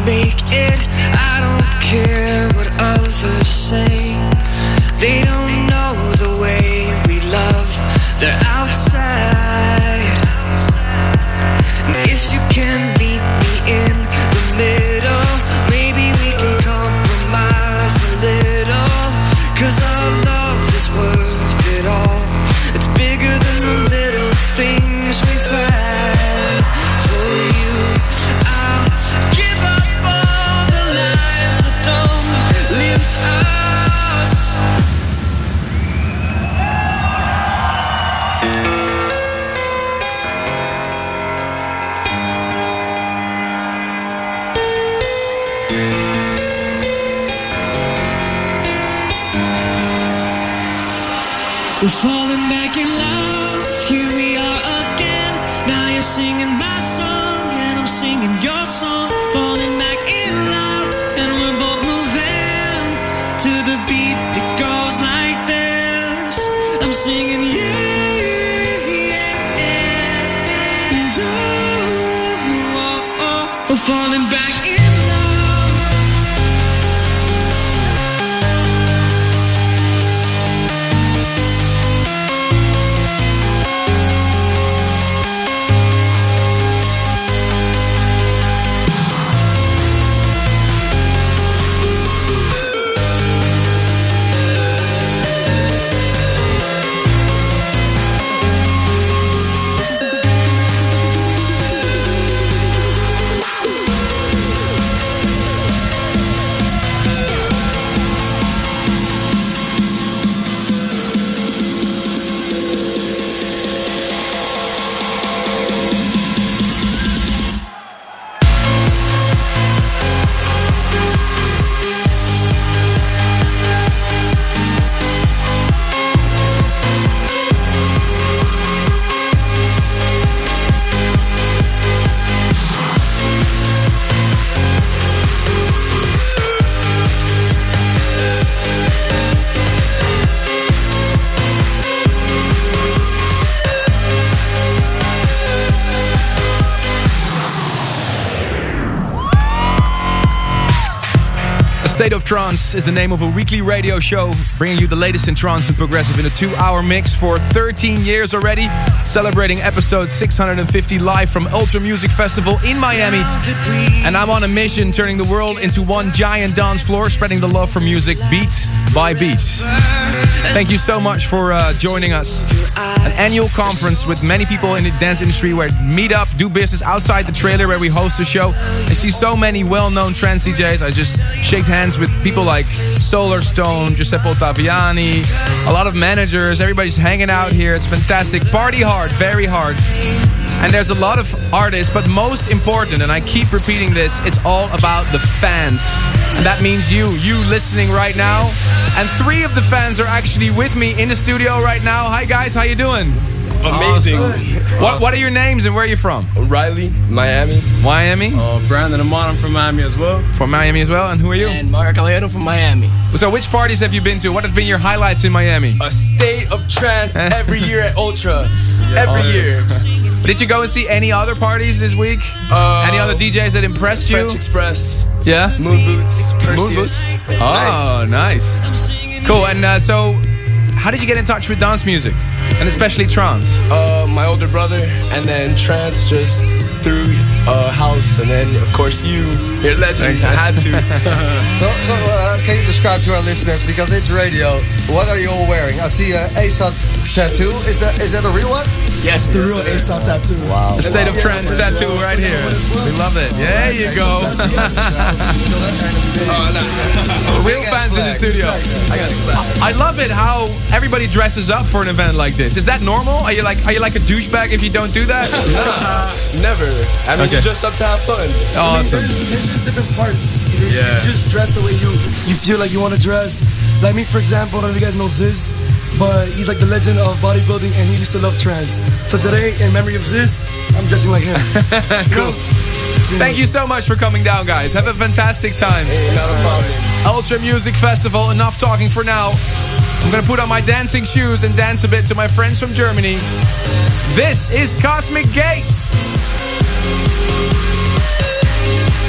make it. I don't care what others say. They don't know the way we love. They're outside. And if you can meet me in the middle, maybe we can compromise a little. 'Cause our love is worth it all. It's bigger than the little things we've had. For you, I'll give up all the lies that don't lift us. We're falling back in love, here we are again. Now you're singing my song and I'm singing your song. Falling back in love and we're both moving to the beat that goes like this. I'm singing yeah, yeah, yeah. And we're falling back in State of Trance is the name of a weekly radio show bringing you the latest in trance and progressive in a 2-hour mix for 13 years already, celebrating episode 650 live from Ultra Music Festival in Miami. And I'm on a mission turning the world into one giant dance floor, spreading the love for music beat by beat. Thank you so much for joining us. An annual conference with many people in the dance industry where meet up, do business outside the trailer where we host the show. I see so many well-known trance DJs. I just shake hands with people like Solarstone, Giuseppe Ottaviani, a lot of managers. Everybody's hanging out here. It's fantastic. Party hard, very hard. And there's a lot of artists, but most important, and I keep repeating this, it's all about the fans. And that means you listening right now. And 3 of the fans are actually with me in the studio right now. Hi guys, how you doing? Amazing. Awesome. What are your names and where are you from? Riley, Miami. Miami? Brandon Amon, I'm from Miami as well. From Miami as well, and who are you? And Mario Calero from Miami. So which parties have you been to? What have been your highlights in Miami? A state of trance every year at Ultra. Every year. Did you go and see any other parties this week? Any other DJs that impressed you? French Express. Yeah? Moon Boots. Perseus. Moon Boots? Oh, nice. Cool, and so how did you get in touch with dance music? And especially trance? My older brother, and then trance just through house, and then of course you're legend. I had to. So can you describe to our listeners, because it's radio, what are you all wearing? I see a ASAP tattoo. Is that a real one? Yes, the real ASAP tattoo. Wow. The State of Trance tattoo right here. We love it. There you go. Real fans in the studio. I love it how everybody dresses up for an event like this. Is that normal? Are you like a douchebag if you don't do that? Never. I mean, you just have to have fun. Awesome. There's just different parts. You just dress the way you feel like you want to dress. Like me, for example, I don't know if you guys know Ziz, but he's like the legend of bodybuilding, and he used to love trance. So today, in memory of Ziz, I'm dressing like him. Cool. Thank you so much for coming down, guys. Have a fantastic time. Ultra Music Festival. Enough talking for now. I'm gonna put on my dancing shoes and dance a bit to my friends from Germany. This is Cosmic Gates.